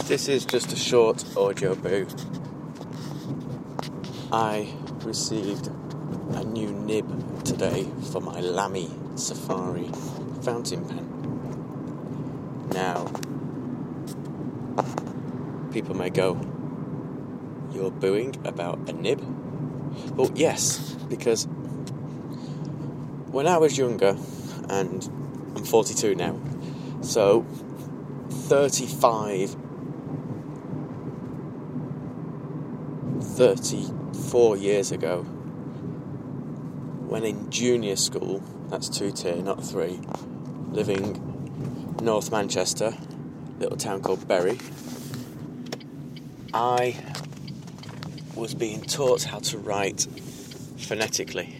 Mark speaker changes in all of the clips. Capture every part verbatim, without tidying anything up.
Speaker 1: This is just a short audio boo. I received a new nib today for my Lamy Safari fountain pen. Now, people may go, "You're booing about a nib?" Well, yes, because when I was younger, and I'm forty-two now, so thirty-five, thirty-four years ago, when in junior school, that's two tier, not three, living North Manchester, little town called Bury, I was being taught how to write phonetically.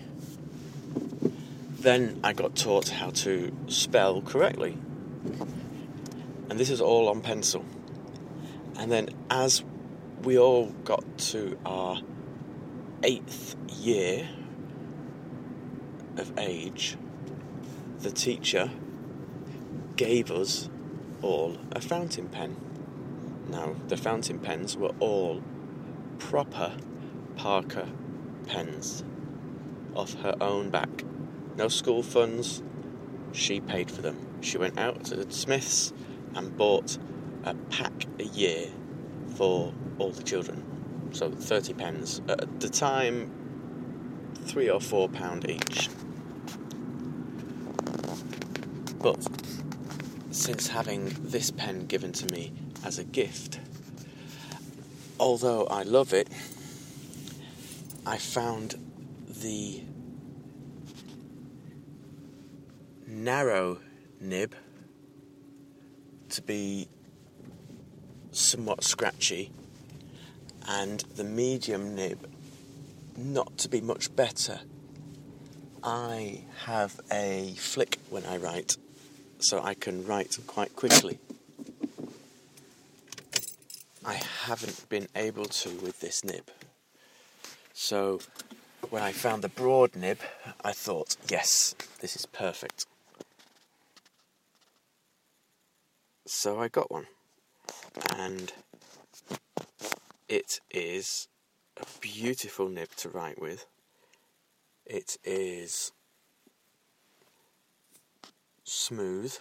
Speaker 1: Then I got taught how to spell correctly. And this is all on pencil. And then as we all got to our eighth year of age, the teacher gave us all a fountain pen. Now, the fountain pens were all proper Parker pens off her own back. No school funds, she paid for them. She went out to the Smiths and bought a pack a year for all the children. So thirty pens. At the time, three or four pound each. But since having this pen given to me as a gift, although I love it, I found the narrow nib to be somewhat scratchy and the medium nib not to be much better. I have a flick when I write, so I can write quite quickly. I haven't been able to with this nib. So when I found the broad nib, I thought, yes, this is perfect. So I got one. And it is a beautiful nib to write with. It is smooth.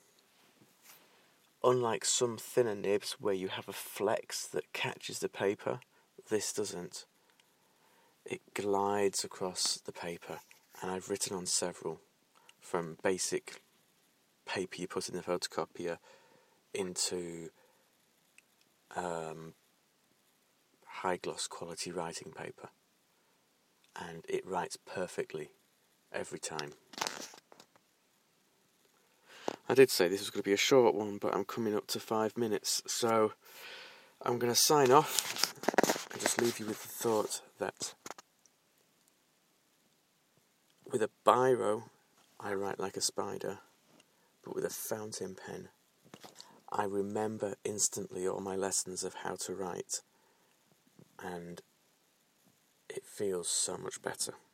Speaker 1: Unlike some thinner nibs where you have a flex that catches the paper, this doesn't. It glides across the paper, and I've written on several, from basic paper you put in the photocopier into um, high gloss quality writing paper, and it writes perfectly every time. I did say this was going to be a short one, but I'm coming up to five minutes, so I'm going to sign off and just leave you with the thought that with a biro I write like a spider, but with a fountain pen I remember instantly all my lessons of how to write, and it feels so much better.